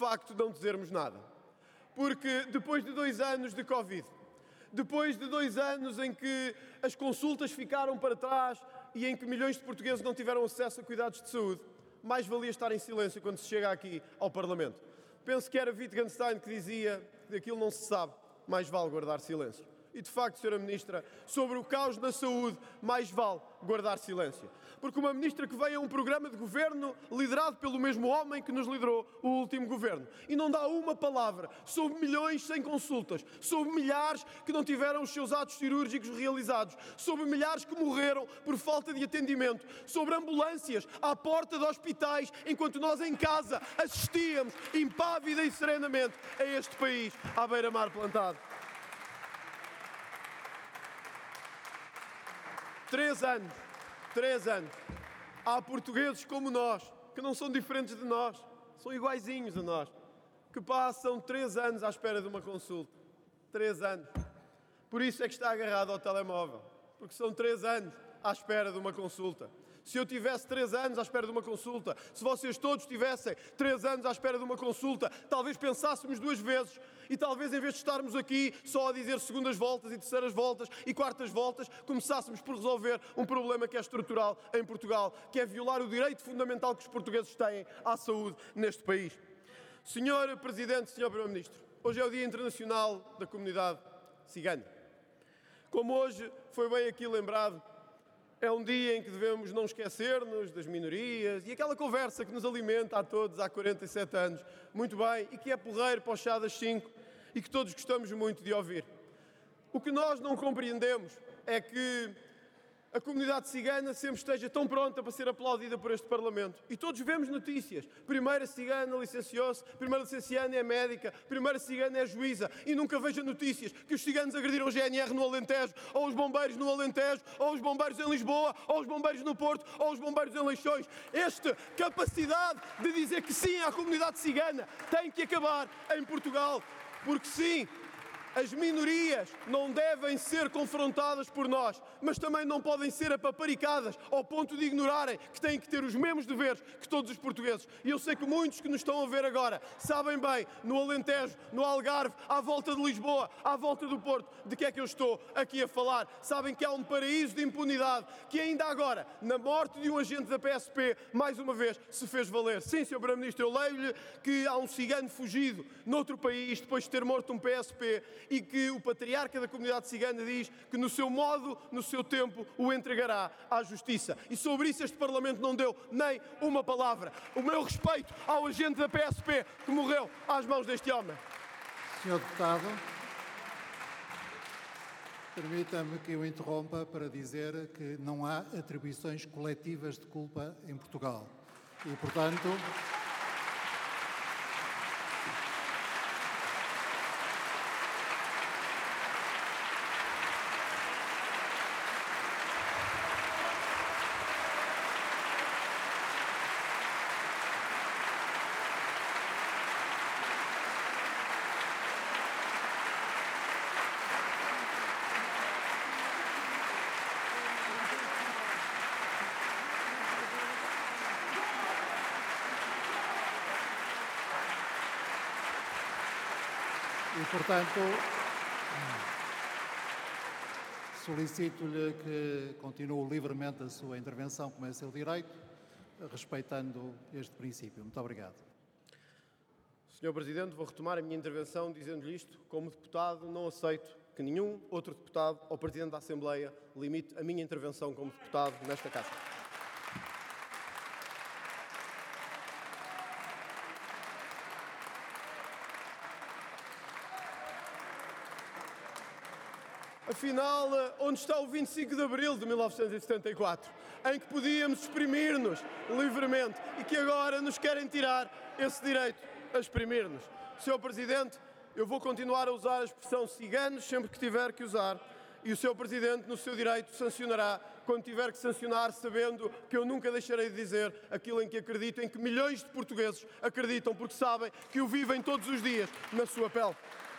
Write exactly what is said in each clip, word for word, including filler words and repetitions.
facto não dizermos nada. Porque depois de dois anos de Covid, depois de dois anos em que as consultas ficaram para trás e em que milhões de portugueses não tiveram acesso a cuidados de saúde, mais valia estar em silêncio quando se chega aqui ao Parlamento. Penso que era Wittgenstein que dizia que aquilo não se sabe, mais vale guardar silêncio. E, de facto, senhora Ministra, sobre o caos na saúde, mais vale guardar silêncio. Porque uma Ministra que veio a um programa de governo liderado pelo mesmo homem que nos liderou o último governo e não dá uma palavra sobre milhões sem consultas, sobre milhares que não tiveram os seus atos cirúrgicos realizados, sobre milhares que morreram por falta de atendimento, sobre ambulâncias à porta de hospitais, enquanto nós em casa assistíamos impávida e serenamente a este país à beira-mar plantado. Três anos, três anos. Há portugueses como nós, que não são diferentes de nós, são iguaizinhos a nós, que passam três anos à espera de uma consulta. Três anos. Por isso é que está agarrado ao telemóvel, porque são três anos à espera de uma consulta. Se eu tivesse três anos à espera de uma consulta, se vocês todos tivessem três anos à espera de uma consulta, talvez pensássemos duas vezes e talvez em vez de estarmos aqui só a dizer segundas voltas e terceiras voltas e quartas voltas, começássemos por resolver um problema que é estrutural em Portugal, que é violar o direito fundamental que os portugueses têm à saúde neste país. senhor Presidente, senhor Primeiro-Ministro, hoje é o Dia Internacional da Comunidade Cigana. Como hoje foi bem aqui lembrado, é um dia em que devemos não esquecer-nos das minorias e aquela conversa que nos alimenta a todos há quarenta e sete anos, muito bem, e que é porreiro para o chá das cinco e que todos gostamos muito de ouvir. O que nós não compreendemos é que a comunidade cigana sempre esteja tão pronta para ser aplaudida por este Parlamento. E todos vemos notícias. Primeira cigana licenciou-se, primeira licenciana é médica, primeira cigana é juíza. E nunca vejo notícias que os ciganos agrediram o G N R no Alentejo, ou os bombeiros no Alentejo, ou os bombeiros em Lisboa, ou os bombeiros no Porto, ou os bombeiros em Leixões. Esta capacidade de dizer que sim à comunidade cigana tem que acabar em Portugal. Porque sim, as minorias não devem ser confrontadas por nós, mas também não podem ser apaparicadas ao ponto de ignorarem que têm que ter os mesmos deveres que todos os portugueses. E eu sei que muitos que nos estão a ver agora sabem bem, no Alentejo, no Algarve, à volta de Lisboa, à volta do Porto, de que é que eu estou aqui a falar. Sabem que há um paraíso de impunidade que ainda agora, na morte de um agente da P S P, mais uma vez se fez valer. Sim, senhor Primeiro-Ministro, eu leio-lhe que há um cigano fugido noutro país depois de ter morto um P S P e que o patriarca da comunidade cigana diz que no seu modo, no seu tempo, o entregará à justiça. E sobre isso este Parlamento não deu nem uma palavra. O meu respeito ao agente da P S P que morreu às mãos deste homem. senhor Deputado, permita-me que eu interrompa para dizer que não há atribuições coletivas de culpa em Portugal. E, portanto... E, portanto, solicito-lhe que continue livremente a sua intervenção, como é seu direito, respeitando este princípio. Muito obrigado. senhor Presidente, vou retomar a minha intervenção dizendo-lhe isto. Como deputado, não aceito que nenhum outro deputado ou Presidente da Assembleia limite a minha intervenção como deputado nesta Casa. Afinal, onde está o vinte e cinco de abril de mil novecentos e setenta e quatro, em que podíamos exprimir-nos livremente e que agora nos querem tirar esse direito a exprimir-nos? senhor Presidente, eu vou continuar a usar a expressão ciganos sempre que tiver que usar e o senhor Presidente, no seu direito, sancionará quando tiver que sancionar, sabendo que eu nunca deixarei de dizer aquilo em que acredito, em que milhões de portugueses acreditam, porque sabem que o vivem todos os dias na sua pele.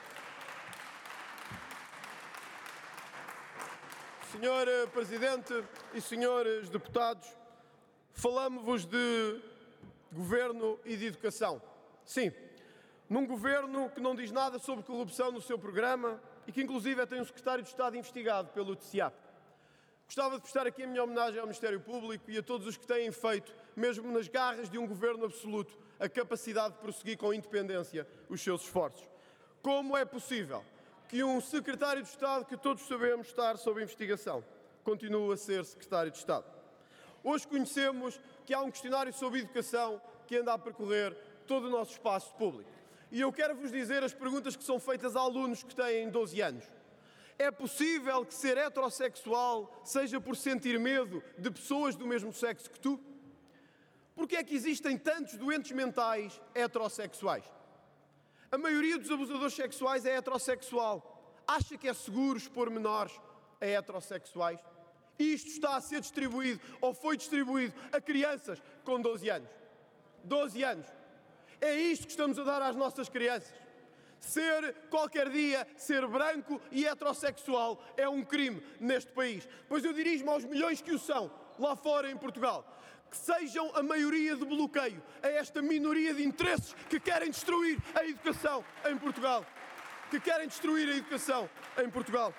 senhor Presidente e senhores deputados, falamos-vos de governo e de educação. Sim, Num governo que não diz nada sobre corrupção no seu programa e que inclusive tem um secretário de Estado investigado pelo T C A P. Gostava de prestar aqui a minha homenagem ao Ministério Público e a todos os que têm feito, mesmo nas garras de um governo absoluto, a capacidade de prosseguir com independência os seus esforços. Como é possível que um secretário de Estado, que todos sabemos estar sob investigação, continue a ser secretário de Estado? Hoje conhecemos que há um questionário sobre educação que anda a percorrer todo o nosso espaço público. E eu quero vos dizer as perguntas que são feitas a alunos que têm doze anos. É possível que ser heterossexual seja por sentir medo de pessoas do mesmo sexo que tu? Porquê é que existem tantos doentes mentais heterossexuais? A maioria dos abusadores sexuais é heterossexual. Acha que é seguro expor menores a heterossexuais? Isto está a ser distribuído, ou foi distribuído, a crianças com doze anos. doze anos. É isto que estamos a dar às nossas crianças. Ser, qualquer dia, ser branco e heterossexual é um crime neste país. Pois eu dirijo-me aos milhões que o são, lá fora em Portugal. Que sejam a maioria de bloqueio a esta minoria de interesses que querem destruir a educação em Portugal. Que querem destruir a educação em Portugal.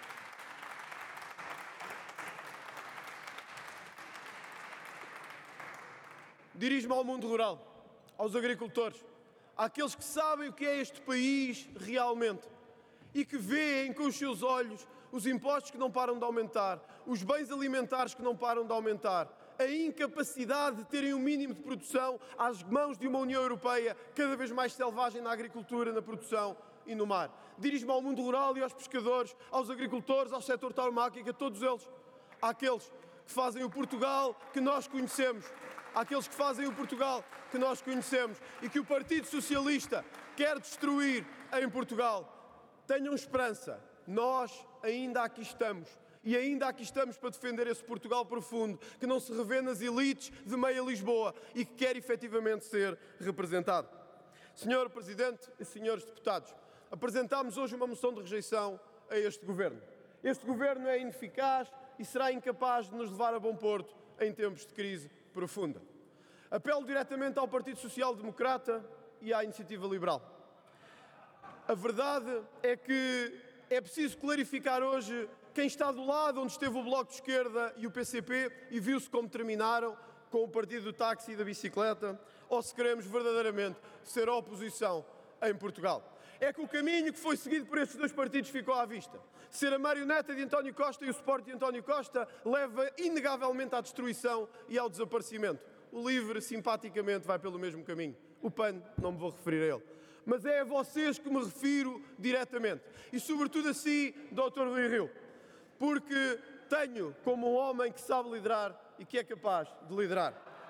Dirijo-me ao mundo rural, aos agricultores, àqueles que sabem o que é este país realmente e que veem com os seus olhos os impostos que não param de aumentar, os bens alimentares que não param de aumentar, a incapacidade de terem um mínimo de produção às mãos de uma União Europeia cada vez mais selvagem na agricultura, na produção e no mar. Dirijo-me ao mundo rural e aos pescadores, aos agricultores, ao setor tauromáquico, a todos eles, àqueles que fazem o Portugal que nós conhecemos, àqueles que fazem o Portugal que nós conhecemos e que o Partido Socialista quer destruir em Portugal. Tenham esperança, nós ainda aqui estamos. E ainda aqui estamos para defender esse Portugal profundo, que não se revê nas elites de meia Lisboa e que quer efetivamente ser representado. senhor Presidente e senhores deputados, apresentámos hoje uma moção de rejeição a este Governo. Este Governo é ineficaz e será incapaz de nos levar a bom porto em tempos de crise profunda. Apelo diretamente ao Partido Social Democrata e à Iniciativa Liberal. A verdade é que é preciso clarificar hoje quem está do lado onde esteve o Bloco de Esquerda e o P C P e viu-se como terminaram com o partido do táxi e da bicicleta, ou se queremos verdadeiramente ser a oposição em Portugal. É que o caminho que foi seguido por estes dois partidos ficou à vista. Ser a marioneta de António Costa e o suporte de António Costa leva inegavelmente à destruição e ao desaparecimento. O LIVRE, simpaticamente, vai pelo mesmo caminho. O P A N, não me vou referir a ele. Mas é a vocês que me refiro diretamente. E sobretudo a si, doutor Rui Rio. Porque tenho como um homem que sabe liderar e que é capaz de liderar.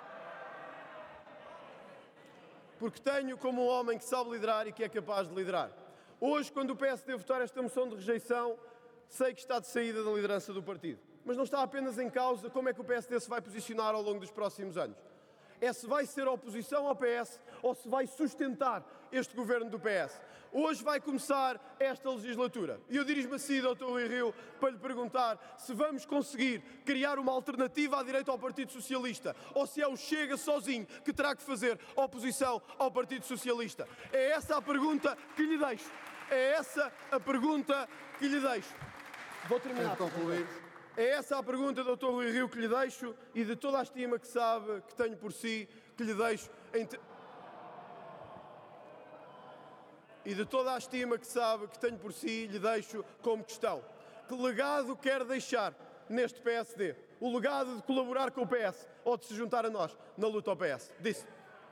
Porque tenho como um homem que sabe liderar e que é capaz de liderar. Hoje, quando o P S D votar esta moção de rejeição, sei que está de saída da liderança do partido. Mas não está apenas em causa como é que o P S D se vai posicionar ao longo dos próximos anos. É se vai ser oposição ao P S ou se vai sustentar este governo do P S. Hoje vai começar esta legislatura. E eu dirijo-me a si, doutor Rui Rio, para lhe perguntar se vamos conseguir criar uma alternativa à direita ao Partido Socialista ou se é o Chega sozinho que terá que fazer oposição ao Partido Socialista. É essa a pergunta que lhe deixo. É essa a pergunta que lhe deixo. Vou terminar. Quero concluir. É essa a pergunta, doutor Rui Rio, que lhe deixo e de toda a estima que sabe que tenho por si, que lhe deixo em te... e de toda a estima que sabe que tenho por si, lhe deixo como questão. Que legado quer deixar neste P S D? O legado de colaborar com o P S ou de se juntar a nós na luta ao P S? Disse.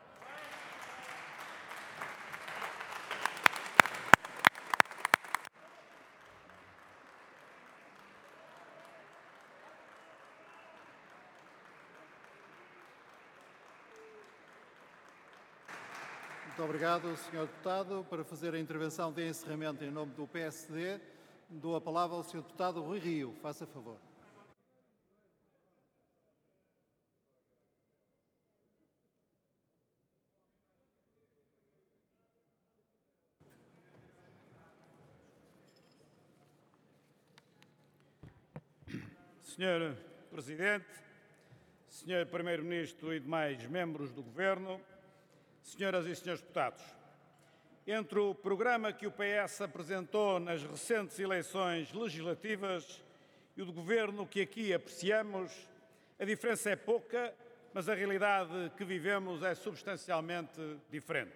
Muito obrigado, senhor Deputado. Para fazer a intervenção de encerramento em nome do P S D, dou a palavra ao senhor Deputado Rui Rio. Faça favor. senhor Presidente, senhor Primeiro-Ministro e demais membros do Governo, senhoras e senhores deputados, entre o programa que o P S apresentou nas recentes eleições legislativas e o do Governo que aqui apreciamos, a diferença é pouca, mas a realidade que vivemos é substancialmente diferente.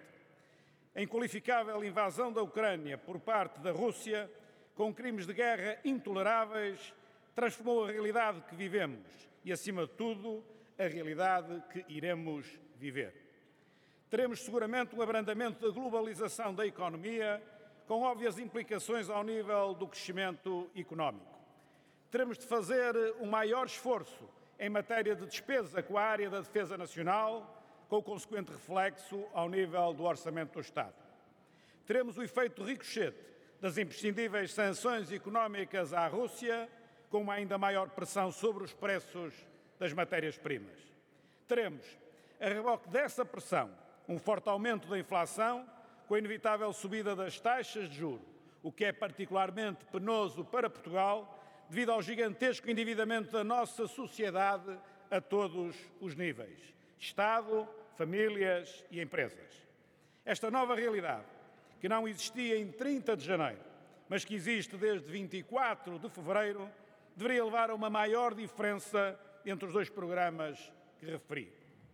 A inqualificável invasão da Ucrânia por parte da Rússia, com crimes de guerra intoleráveis, transformou a realidade que vivemos e, acima de tudo, a realidade que iremos viver. Teremos seguramente um abrandamento da globalização da economia, com óbvias implicações ao nível do crescimento económico. Teremos de fazer um maior esforço em matéria de despesa com a área da defesa nacional, com o consequente reflexo ao nível do orçamento do Estado. Teremos o efeito ricochete das imprescindíveis sanções económicas à Rússia, com uma ainda maior pressão sobre os preços das matérias-primas. Teremos, a reboque dessa pressão, um forte aumento da inflação, com a inevitável subida das taxas de juros, o que é particularmente penoso para Portugal, devido ao gigantesco endividamento da nossa sociedade a todos os níveis: Estado, famílias e empresas. Esta nova realidade, que não existia em trinta de janeiro, mas que existe desde vinte e quatro de fevereiro, deveria levar a uma maior diferença entre os dois programas que referi.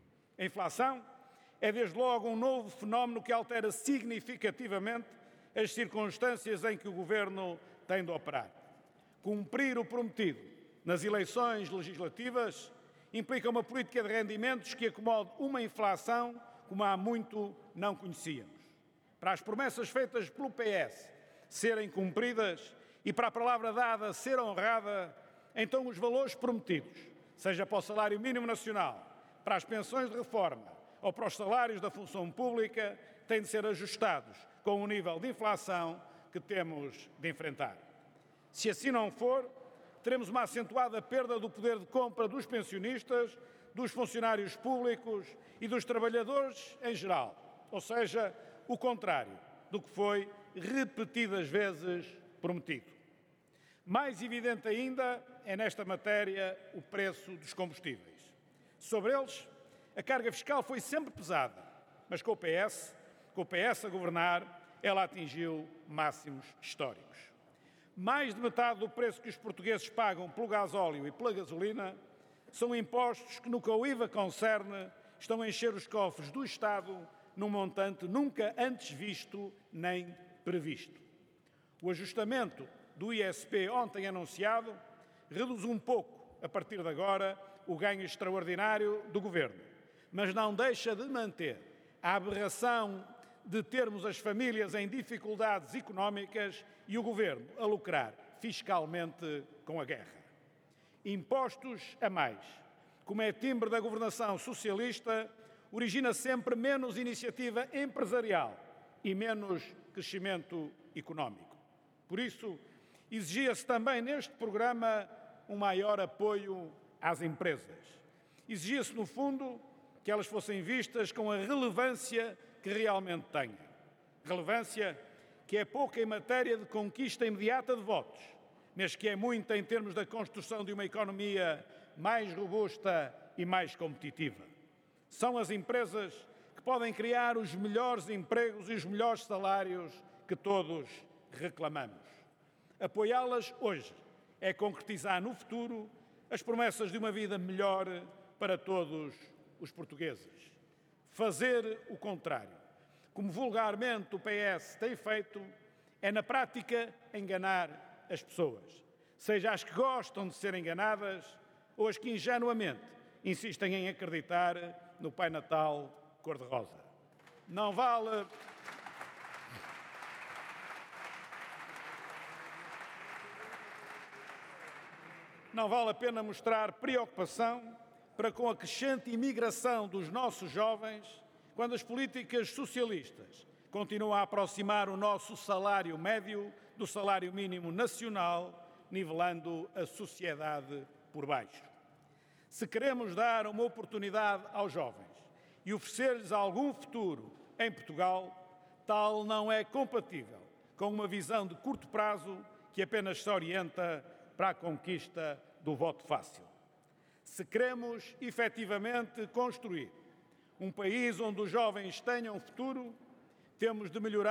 A inflação é, desde logo, um novo fenómeno que altera significativamente as circunstâncias em que o Governo tem de operar. Cumprir o prometido nas eleições legislativas implica uma política de rendimentos que acomode uma inflação como há muito não conhecíamos. Para as promessas feitas pelo P S serem cumpridas e para a palavra dada ser honrada, então os valores prometidos, seja para o salário mínimo nacional, para as pensões de reforma ou para os salários da função pública, têm de ser ajustados com o nível de inflação que temos de enfrentar. Se assim não for, teremos uma acentuada perda do poder de compra dos pensionistas, dos funcionários públicos e dos trabalhadores em geral, ou seja, o contrário do que foi repetidas vezes prometido. Mais evidente ainda é nesta matéria o preço dos combustíveis. Sobre eles, a carga fiscal foi sempre pesada, mas com o P S, com o P S a governar, ela atingiu máximos históricos. Mais de metade do preço que os portugueses pagam pelo gasóleo e pela gasolina são impostos que, no que ao I V A concerne, estão a encher os cofres do Estado num montante nunca antes visto nem previsto. O ajustamento do I S P ontem anunciado reduz um pouco, a partir de agora, o ganho extraordinário do Governo, mas não deixa de manter a aberração de termos as famílias em dificuldades económicas e o Governo a lucrar fiscalmente com a guerra. Impostos a mais, como é timbre da governação socialista, origina sempre menos iniciativa empresarial e menos crescimento económico. Por isso, exigia-se também neste programa um maior apoio às empresas. Exigia-se, no fundo, que elas fossem vistas com a relevância que realmente têm. Relevância que é pouca em matéria de conquista imediata de votos, mas que é muita em termos da construção de uma economia mais robusta e mais competitiva. São as empresas que podem criar os melhores empregos e os melhores salários que todos reclamamos. Apoiá-las hoje é concretizar no futuro as promessas de uma vida melhor para todos os portugueses. Fazer o contrário, como vulgarmente o P S tem feito, é na prática enganar as pessoas, seja as que gostam de ser enganadas ou as que ingenuamente insistem em acreditar no Pai Natal cor-de-rosa. Não vale... Não vale a pena mostrar preocupação para com a crescente imigração dos nossos jovens, quando as políticas socialistas continuam a aproximar o nosso salário médio do salário mínimo nacional, nivelando a sociedade por baixo. Se queremos dar uma oportunidade aos jovens e oferecer-lhes algum futuro em Portugal, tal não é compatível com uma visão de curto prazo que apenas se orienta para a conquista do voto fácil. Se queremos efetivamente construir um país onde os jovens tenham futuro, temos de melhorar